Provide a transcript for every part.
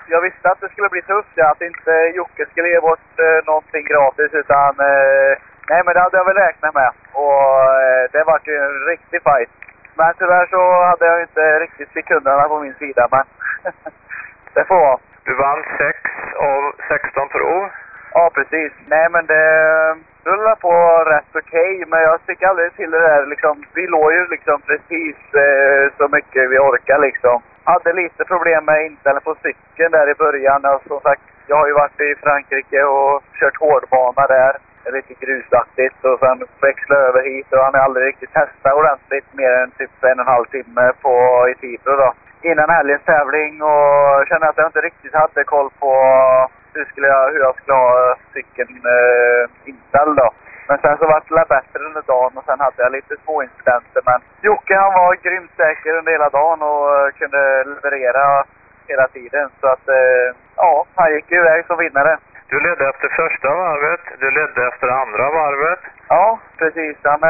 jag visste att det skulle bli tufft. Ja, att inte Jocke skulle ge bort någonting gratis. Utan, nej, men det hade jag väl räknat med. Och det var ju en riktig fight. Men tyvärr så hade jag inte riktigt sekunderna på min sida. Men det får vara. Du vann 6 av 16 prov. Ja, precis. Nej, men det rullar på rätt okej. Men jag sticker aldrig till det där. Liksom, vi låg ju liksom precis så mycket vi orkar liksom. Hade lite problem med inställningen på cykeln där i början. Och som sagt, jag har ju varit i Frankrike och kört hårdbana där. Lite grusaktigt. Och sen växla över hit. Och han har aldrig riktigt testat ordentligt mer än typ 1,5 timme i Tibro då. Innan helgens tävling och kände att jag inte riktigt hade koll på hur jag skulle ha cykeln inställd då. Men sen så var det bättre under dagen och sen hade jag lite små incidenter. Men Jocke han var grymt säker under hela dagen och kunde leverera hela tiden. Så att ja, han gick ju iväg som vinnare. Du ledde efter första varvet, du ledde efter andra varvet. Ja, precis. Han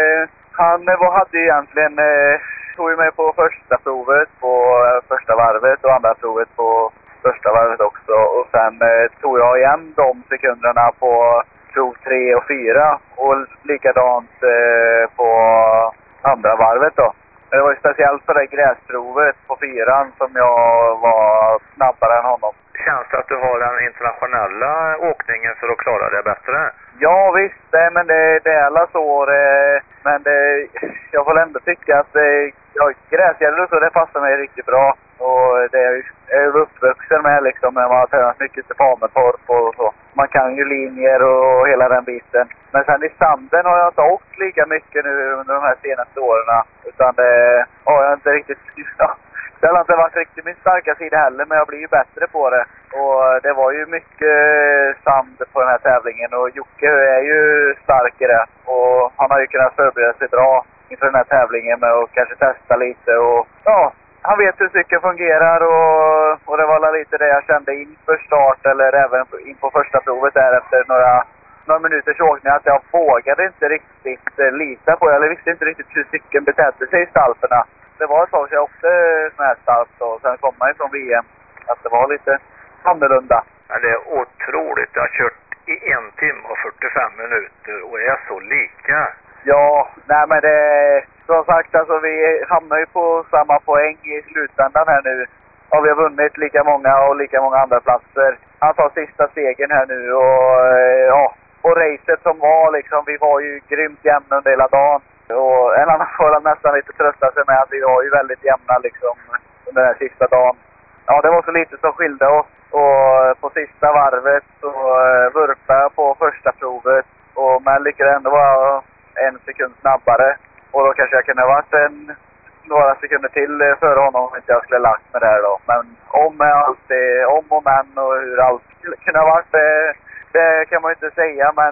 hade egentligen... tog ju med på första provet på första varvet och andra provet på första varvet också. Och sen tog jag igen de sekunderna på prov 3 och 4 och likadant på andra varvet då. Det var ju speciellt på det gräsprovet på 4 som jag var snabbare än honom. Känns det att du har den internationella åkningen för att klara det bättre? Ja visst, men det är alla så. Men jag får ändå tycka att gräsgärdor så det passar mig riktigt bra. Och det är jag uppvuxen med liksom när man har tränat mycket till Famertorp och så. Man kan ju linjer och hela den biten. Men sen i sanden har jag inte åkt lika mycket nu under de här senaste åren. Utan det har jag inte riktigt... Ja, det har inte varit riktigt min starka sida heller, men jag blir ju bättre på det. Och det var ju mycket sand på den här tävlingen och Jocke är ju starkare. Och han har ju kunnat förbereda sig bra inför den här tävlingen med att kanske testa lite. Och ja, han vet hur cykeln fungerar och det var lite det jag kände inför start eller även in på första provet där efter några minuters åkning att jag vågade inte riktigt lita på det. Eller visste inte riktigt hur cykeln betedde sig i stalperna. Det var ett tag så jag åkte sån här stalp och sen kom man från VM att det var lite annorlunda. Men det är otroligt. Jag har kört i 1 timme och 45 minuter och är så lika. Ja, nej men det som sagt alltså vi hamnar ju på samma poäng i slutändan här nu. Ja, vi har vunnit lika många andra platser. Han tar sista stegen här nu och ja, och racet som var liksom, vi var ju grymt jämna under hela dagen. Och en annan får nästan lite trösta sig med att vi var ju väldigt jämna liksom under den här sista dagen. Ja, det var så lite som skilde oss. Och på sista varvet så vurpade jag på första provet. Men lyckades ändå vara 1 sekund snabbare. Och då kanske jag kunde ha varit några sekunder till före honom om inte jag skulle lagt mig där då. Men om och men och hur allt skulle kunna ha varit, det kan man ju inte säga. Men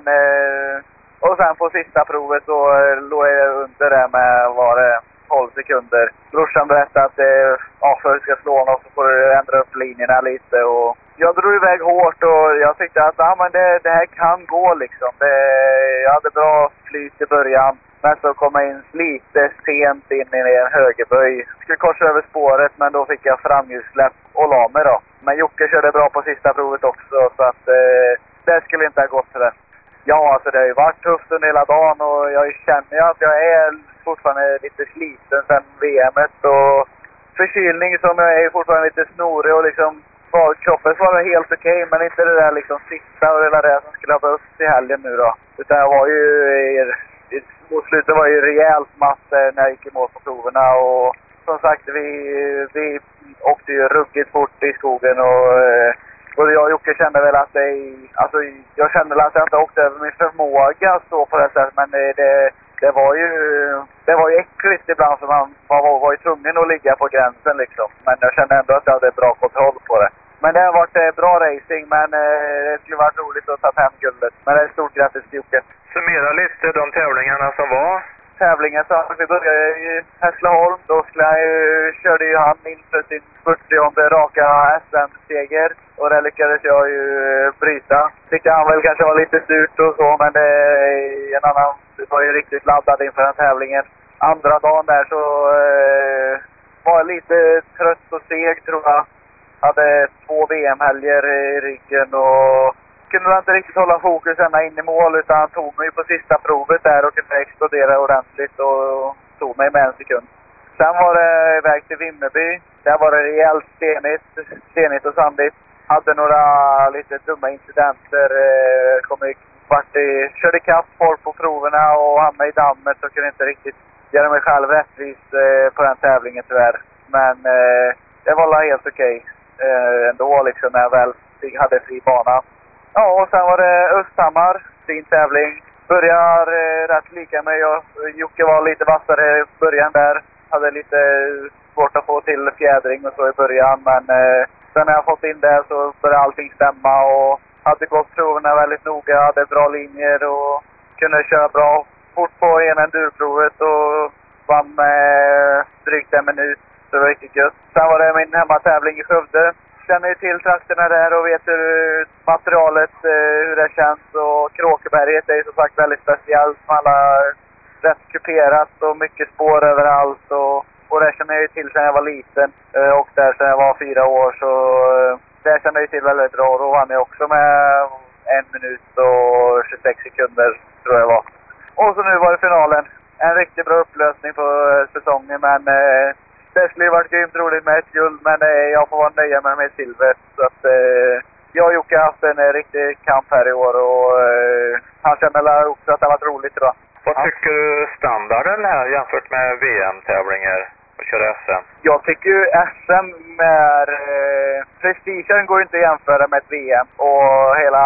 och sen på sista provet så låg jag under det med 12 sekunder. Brorsan berättade att för att du ska slå honom så får du ändra upp linjerna lite. Och jag drog iväg hårt och jag tyckte att men det här kan gå liksom. Jag hade bra flyt i början. Men så kom jag in lite sent in i en högerböj. Jag skulle korsa över spåret men då fick jag framhjulssläpp och la mig då. Men Jocke körde bra på sista provet också så att det skulle inte ha gått för det. Ja, alltså det har ju varit tufft under hela dagen och jag känner att jag är fortfarande lite sliten sen VM:et och förkylning som jag är fortfarande lite snorig och liksom kroppen var helt okej, men inte det där liksom sista och det där som skulle ha behövts i helgen nu då. Utan jag var ju mot slutet var ju rejält matt när jag gick i mål på proverna och som sagt vi åkte ju ruggigt fort i skogen och både jag och Jocke kände väl att jag kände att jag inte åkte över min förmåga så på det sättet, men det var ju äckligt ibland för man var ju tvungen att ligga på gränsen liksom. Men jag kände ändå att jag hade bra kontroll på det. Men det har varit bra racing, men det skulle varit roligt att ta hem guldet. Men det är stort grattis till Jocke. Summera lite de tävlingarna som var. Tävlingen så vi började i Hässleholm. Då körde ju han in för sin 40:e raka SM-seger. Och där lyckades jag ju bryta. Tyckte han väl kanske var lite surt och så, men det var ju riktigt laddad inför den tävlingen. Andra dagen där så var jag lite trött och seg tror jag. hade 2 VM-helger i ryggen och kunde inte riktigt hålla fokus ända in i mål, utan han tog mig på sista provet där och kunde explodera ordentligt och tog mig med 1 sekund. Sen var det iväg till Vimmerby. Där var det rejält stenigt och sandigt. Hade några lite dumma incidenter. Körde kapp folk på proverna och hamnade i dammet och kunde inte riktigt göra mig själv rättvis på den tävlingen tyvärr. Men det var helt okej ändå liksom, när jag väl hade fri bana. Ja, och sen var det Östhammar, fin tävling. Börjar rätt lika med Jocke var lite vassare i början där. Hade lite svårt att få till fjädring och så i början, men sen när jag fått in det så började allting stämma och hade gått proverna väldigt noga, hade bra linjer och kunde köra bra fort på endurprovet och vann med drygt 1 minut. Så det var riktigt gött. Sen var det min hemmatävling i Skövde. Känner ju till trakterna där och vet hur materialet, hur det känns, och Kråkeberget är ju som sagt väldigt speciellt med alla rätt kuperat och mycket spår överallt och det känner jag ju till sedan jag var liten och där sedan jag var 4 år, så det känner jag ju till väldigt bra. Då vann jag också med 1 minut och 26 sekunder tror jag var. Och så nu var det finalen. En riktigt bra upplösning på säsongen, men det skulle ju varit grymt roligt med ett guld, men jag får vara nöja med silver. Så att jag och Jocke har haft en riktig kamp här i år och han känner också att det har varit roligt idag. Vad tycker du standarden här jämfört med VM-tävlingar och köra SM? Jag tycker ju SM är... prestigen går ju inte att jämföra med ett VM. Och hela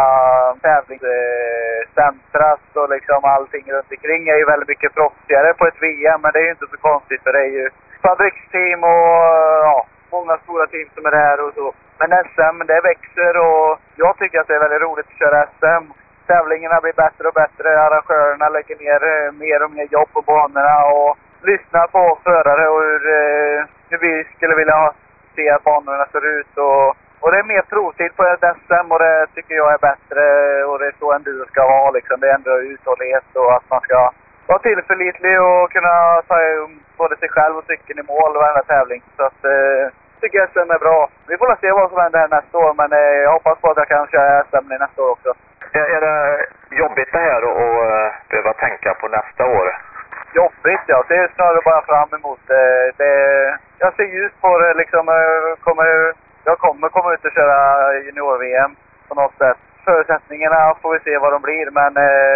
tävlingscentrat och liksom allting runt omkring är ju väldigt mycket proffsigare på ett VM. Men det är ju inte så konstigt, för det är ju fabriksteam och många stora team som är där och så. Men SM, det växer och jag tycker att det är väldigt roligt att köra SM. Tävlingarna blir bättre och bättre. Arrangörerna lägger ner mer och mer jobb på banorna och lyssnar på förare och hur vi skulle vilja se att banorna ser ut. Och det är mer provtid på ett SM och det tycker jag är bättre, och det är så enduro ska vara liksom. Det är ändå uthållighet och att man ska vara tillförlitlig och kunna ta både sig själv och cykeln i mål och varenda tävling. Så att tycker jag SM är bra. Vi får se vad som händer här nästa år, men jag hoppas på att jag kan köra SM nästa år också. Är det jobbigt det här att behöva tänka på nästa år? Jobbigt, ja. Det är snarare bara fram emot det. Jag ser ljus på det liksom. Jag kommer komma ut och köra junior-VM på något sätt. Förutsättningarna får vi se vad de blir, men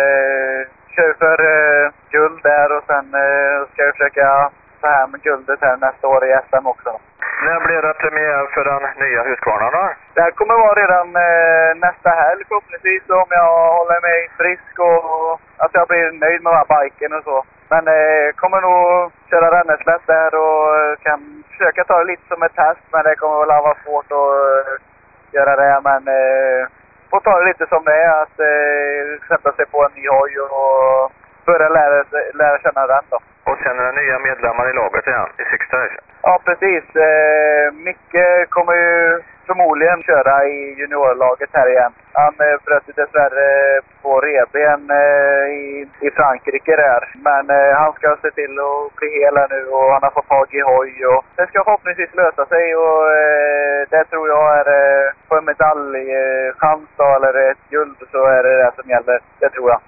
kör för guld där och sen ska jag försöka ta hem guldet här nästa år i SM också. När blir det premiär för den nya Husqvarna? Det här kommer vara redan nästa helg förhoppningsvis, om jag håller mig frisk och att jag blir nöjd med den här biken och så. Men kommer nog köra ränneslätt där och kan försöka ta det lite som ett test, men det kommer väl vara svårt att göra det. Men får ta det lite som det är, att sätta sig på en ny hoj och börja lära känna den då. Och sen är det nya medlemmar i laget igen, i Sixtage. Ja, precis. Micke kommer ju förmodligen köra i juniorlaget här igen. Han bröt dessvärre på reben i Frankrike där. Men han ska se till att bli hel nu och han har fått tag i hoj. Och det ska förhoppningsvis lösa sig och det tror jag är på en medaljchans då, eller ett guld, så är det som gäller. Det tror jag.